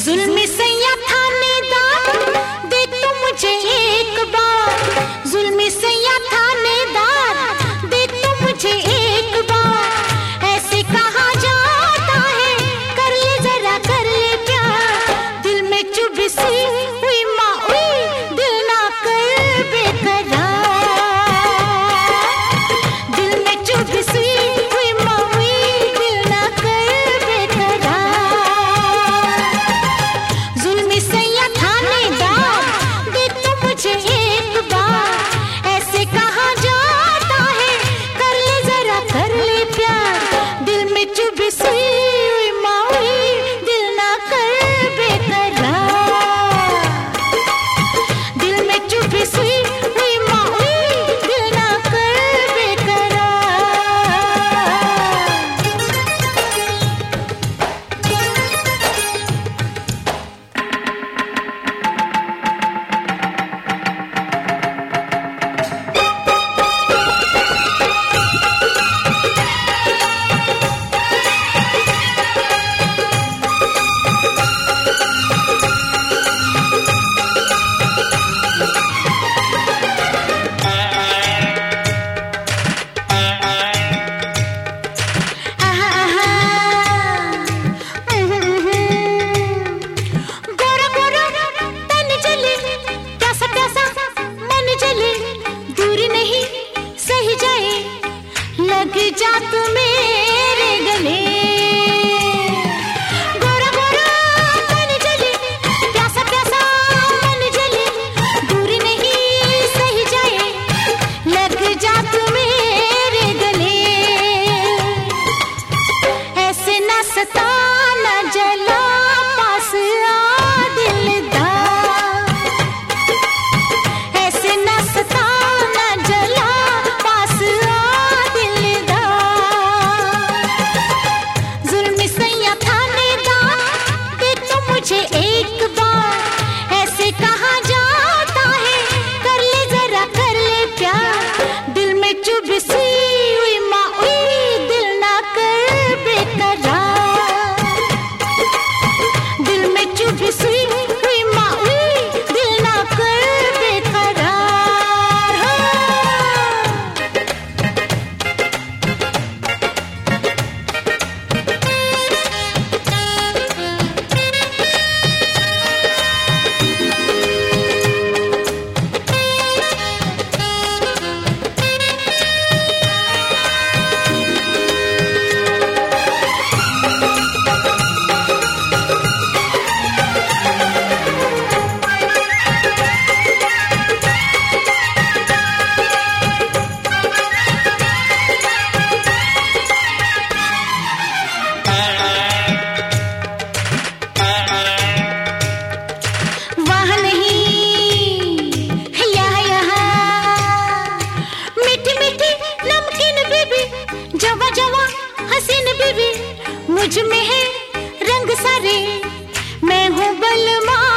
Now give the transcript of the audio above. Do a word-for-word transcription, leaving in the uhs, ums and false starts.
जुल्मी सैया थानेदार दे तू मुझे एक बार, जुल्मी सैया थानेदार दे तू मुझे एक बार। ऐसे कहा जाता है कर ले जरा कर ले प्यार, दिल में चुभ सी हुई माँ हुई दिल ना कर बेकरार, दिल में चुभ सी हुई माँ हुई दिल ना कर बेकरार। जुल्मी सैया थानेदार दे तू मुझे एक बार, ऐसे कहा जाता है कर ले जरा कर ले प्यार, दिल में चुभ सी हुई माँ हुई दिल ना कर बेकरार, दिल में चुभ सी हुई माँ हुई दिल ना कर बेकरार। गोरा गोरा तन जले प्यासा प्यासा मन जले, दूर नहीं सही जाए लग जा तू मेरे गले। गोरा गोरा तन जले प्यासा प्यासा मन जले, दूर नहीं सही जाए लग जा तू मेरे गले। ऐसे ना सता ना जला पास आ दिलदार, ऐसे ना सता ना जला पास आ दिलदार। जुल्मी सैया थानेदार दे तू मुझे एक बार, ऐसे कहा जाता है कर ले जरा कर ले प्यार, दिल में चुभ सी हुई माँ हुई दिल ना कर बेकरार, दिल में चुभ सी हुई माँ हुई दिल ना कर बेकरार। हो वहाँ नहीं यहाँ यहाँ, मीठी मीठी नमकीन बीबी जवा जवा हसीन बीबी, मुझ में है रंग सारे मैं हूँ बलमा